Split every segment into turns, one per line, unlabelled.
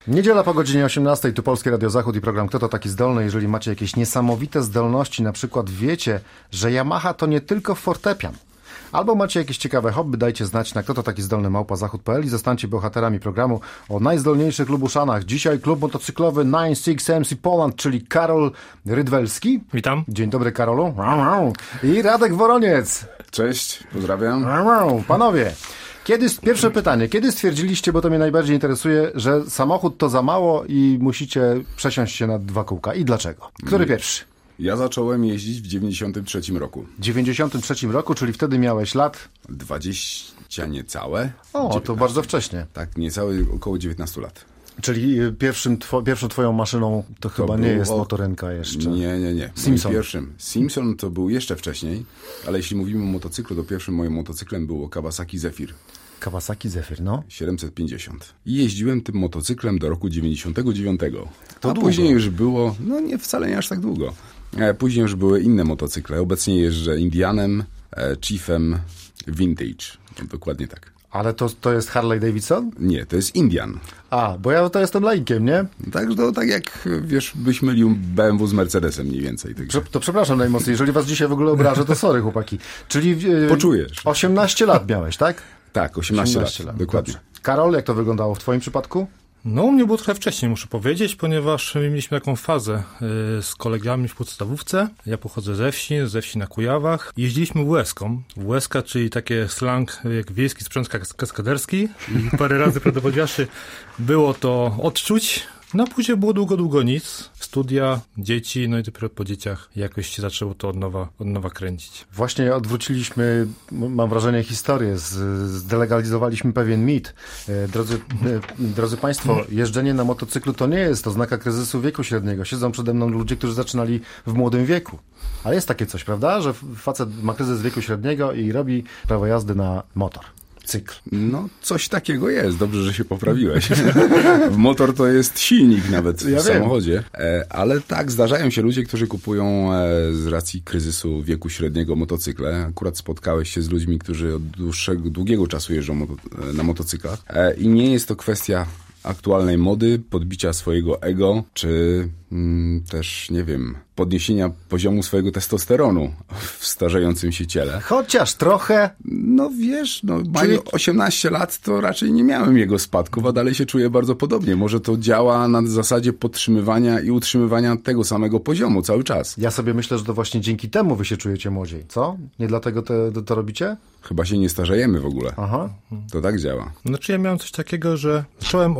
Niedziela po godzinie 18, tu Polskie Radio Zachód i program Kto to taki zdolny? Jeżeli macie jakieś niesamowite zdolności, na przykład wiecie, że Yamaha to nie tylko fortepian. Albo macie jakieś ciekawe hobby, dajcie znać na kto to taki zdolny @zachód.pl i zostańcie bohaterami programu o najzdolniejszych Lubuszanach. Dzisiaj klub motocyklowy 96 MC Poland, czyli Karol Rydwelski.
Witam.
Dzień dobry, Karolu. I Radek Woroniec.
Cześć, pozdrawiam.
Panowie, pierwsze pytanie. Kiedy stwierdziliście, bo to mnie najbardziej interesuje, że samochód to za mało i musicie przesiąść się na 2 kółka? I dlaczego? Który pierwszy?
Ja zacząłem jeździć w 93 roku.
W 93 roku, czyli wtedy miałeś lat?
20 niecałe.
O,
19.
to bardzo wcześnie.
Tak, niecałe, około 19 lat.
Czyli pierwszą twoją maszyną to chyba nie jest motorynka jeszcze.
Nie.
Simpson.
Simpson to był jeszcze wcześniej, ale jeśli mówimy o motocyklu, to pierwszym moim motocyklem było Kawasaki Zephyr.
Kawasaki Zephyr, no.
750. I jeździłem tym motocyklem do roku 99.
To
a
długo.
Później już było, nie, wcale nie aż tak długo. Później już były inne motocykle. Obecnie jeżdżę Indianem, Chiefem, Vintage. Dokładnie tak.
Ale to jest Harley Davidson?
Nie, to jest Indian.
Bo ja to jestem laikiem, nie?
Tak jak, wiesz, byś mylił BMW z Mercedesem mniej więcej.
To przepraszam najmocniej, jeżeli was dzisiaj w ogóle obrażę, to sorry, chłopaki. Czyli
Poczujesz.
18 lat miałeś, tak?
Tak, 18 lat. Dokładnie.
Dobrze. Karol, jak to wyglądało w twoim przypadku?
No, u mnie było trochę wcześniej, muszę powiedzieć, ponieważ mieliśmy taką fazę z kolegami w podstawówce. Ja pochodzę ze wsi na Kujawach. Jeździliśmy łezką. Łezka, czyli takie slang jak wiejski sprzęt kaskaderski. I parę razy prawdopodobnie było to odczuć. No, później było długo nic. Studia, dzieci, no i dopiero po dzieciach jakoś się zaczęło to od nowa kręcić.
Właśnie odwróciliśmy, mam wrażenie, historię. Zdelegalizowaliśmy pewien mit. Drodzy Państwo, jeżdżenie na motocyklu to nie jest oznaka kryzysu wieku średniego. Siedzą przede mną ludzie, którzy zaczynali w młodym wieku. Ale jest takie coś, prawda? Że facet ma kryzys wieku średniego i robi prawo jazdy na motor. Cykl.
No, coś takiego jest. Dobrze, że się poprawiłeś. Motor to jest silnik nawet w samochodzie. Ale tak, zdarzają się ludzie, którzy kupują z racji kryzysu wieku średniego motocykle. Akurat spotkałeś się z ludźmi, którzy od długiego czasu jeżdżą na motocyklach. I nie jest to kwestia aktualnej mody, podbicia swojego ego, czy też, nie wiem, podniesienia poziomu swojego testosteronu w starzejącym się ciele.
Chociaż trochę.
No wiesz, mając 18 lat, to raczej nie miałem jego spadków, a dalej się czuję bardzo podobnie. Może to działa na zasadzie podtrzymywania i utrzymywania tego samego poziomu cały czas.
Ja sobie myślę, że to właśnie dzięki temu wy się czujecie młodziej, co? Nie dlatego to robicie?
Chyba się nie starzejemy w ogóle.
Aha.
To tak działa.
Znaczy ja miałem coś takiego, że zacząłem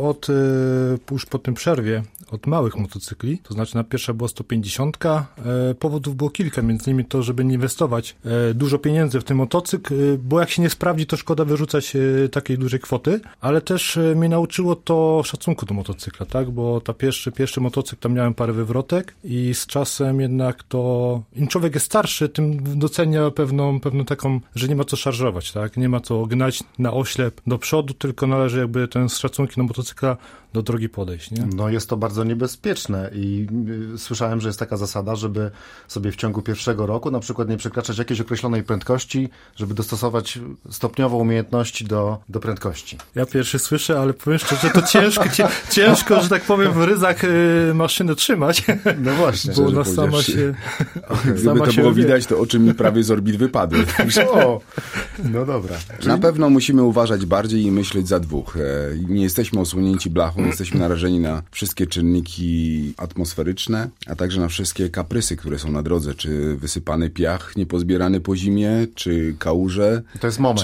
już po tym przerwie od małych motocykli, to znaczy pierwsza była 150. Powodów było kilka, między innymi to, żeby nie inwestować dużo pieniędzy w ten motocykl, bo jak się nie sprawdzi, to szkoda wyrzucać takiej dużej kwoty, ale też mnie nauczyło to szacunku do motocykla, tak, bo pierwszy motocykl, tam miałem parę wywrotek i z czasem jednak to, im człowiek jest starszy, tym docenia pewną taką, że nie ma co szarżować, tak, nie ma co gnać na oślep do przodu, tylko należy jakby ten z szacunkiem do motocykla do drogi podejść, nie?
No jest to bardzo niebezpieczne i słyszałem, że jest taka zasada, żeby sobie w ciągu pierwszego roku na przykład nie przekraczać jakiejś określonej prędkości, żeby dostosować stopniowo umiejętności do prędkości.
Ja pierwszy słyszę, ale powiem szczerze, to ciężko, że tak powiem, w ryzach maszynę trzymać.
No właśnie.
Bo ona sama się...
Gdyby to było widać, to oczy mi prawie z orbit wypadły.
O, no dobra.
Na pewno musimy uważać bardziej i myśleć za dwóch. Nie jesteśmy osłonięci blachą, jesteśmy narażeni na wszystkie czynniki atmosferyczne, a także na wszystkie kaprysy, które są na drodze, czy wysypany piach niepozbierany po zimie, czy kałuże.
To jest moment.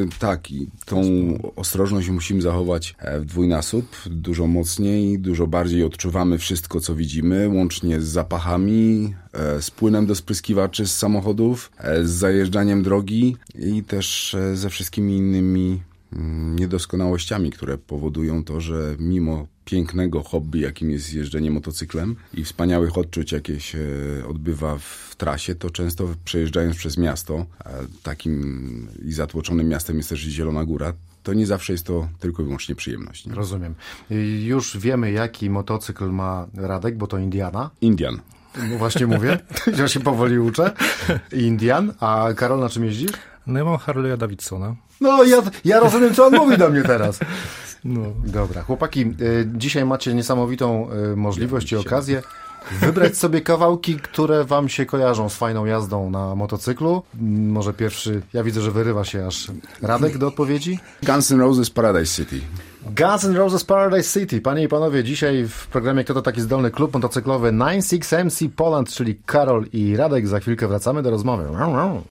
I tą ostrożność musimy zachować w dwójnasób, dużo mocniej, dużo bardziej odczuwamy wszystko, co widzimy, łącznie z zapachami, z płynem do spryskiwaczy z samochodów, z zajeżdżaniem drogi i też ze wszystkimi innymi niedoskonałościami, które powodują to, że mimo pięknego hobby, jakim jest jeżdżenie motocyklem i wspaniałych odczuć, jakie się odbywa w trasie, to często przejeżdżając przez miasto, takim i zatłoczonym miastem jest też Zielona Góra, to nie zawsze jest to tylko i wyłącznie przyjemność. Nie?
Rozumiem. Już wiemy, jaki motocykl ma Radek, bo to Indiana.
Indian.
No właśnie mówię, ja się powoli uczę. Indian, a Karol, na czym jeździsz?
No ja mam Harley'a Davidsona.
No ja rozumiem, co on mówi do mnie teraz.
No.
Dobra, chłopaki, dzisiaj macie niesamowitą możliwość i okazję wybrać sobie kawałki, które wam się kojarzą z fajną jazdą na motocyklu. Może pierwszy, ja widzę, że wyrywa się aż Radek do odpowiedzi.
Guns N' Roses Paradise City.
Guns N' Roses Paradise City. Panie i panowie, dzisiaj w programie Kto to taki zdolny klub motocyklowy 96MC Poland, czyli Karol i Radek. Za chwilkę wracamy do rozmowy.